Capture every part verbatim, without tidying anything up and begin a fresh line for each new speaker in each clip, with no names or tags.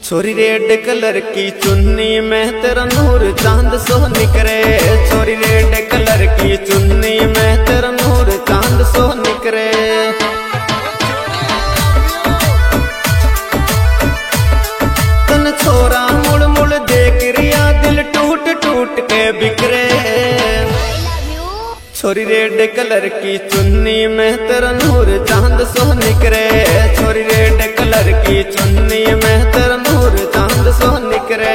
छोरी red colour की चुन्नी में तेरा नूर चांद सो निकरे। छोरी रेड कलर की चुन्नी में तेरा नूर चांद सो निकरे। तन छोरा मुड़ मुड़ देख रिया दिल टूट टूट के बिखरे। छोरी रेड कलर की चुन्नी में तेरा नूर चांद सो निकरे। छोरी रेड कलर की चुन्नी में तेरा नूर चांद सो निकरे।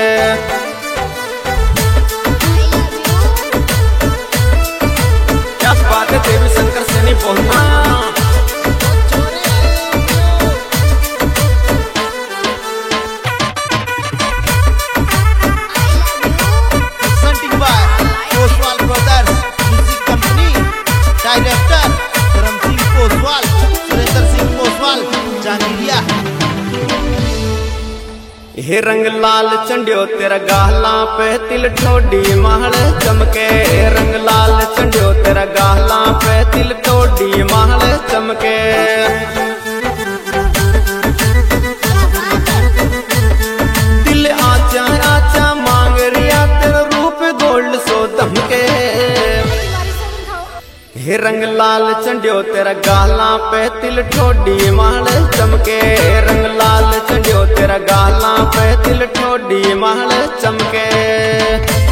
क्या बात है देवी शंकर से नहीं बोलना।
डायरेक्टर धर्म सिंह पोसवाल, सुरेंद्र सिंह पोसवाल, जानिया।
हे रंग लाल चंडियो तेरा गाला पे तिल ठोडी महल चमके। रंग लाल चंडियो तेरा गाला पे तिल ठोडी महल चमके। दिल आचा आचा मांग रिया तेरा रूप गोल्ड सो धमके। हे रंग लाल चंडियो तेरा गाला पे तिल ठोडी महल चमके। रंग लाल चंडियो तेरा गाला पे तिल ठोडी महल चमके।